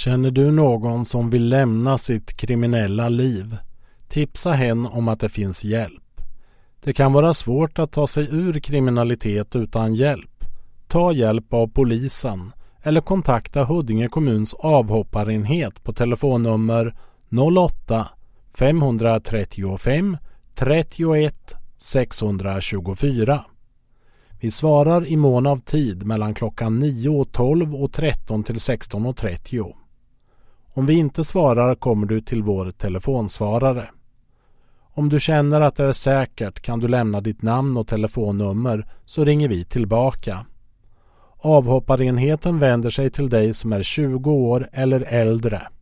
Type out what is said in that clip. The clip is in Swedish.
Känner du någon som vill lämna sitt kriminella liv? Tipsa hen om att det finns hjälp. Det kan vara svårt att ta sig ur kriminalitet utan hjälp. Ta hjälp av polisen eller kontakta Huddinge kommuns avhopparenhet på telefonnummer 08 535 31 624. Vi svarar i mån av tid mellan klockan 9 och 12 och 13 till 16:30. Om vi inte svarar kommer du till vår telefonsvarare. Om du känner att det är säkert kan du lämna ditt namn och telefonnummer så ringer vi tillbaka. Avhopparenheten vänder sig till dig som är 20 år eller äldre.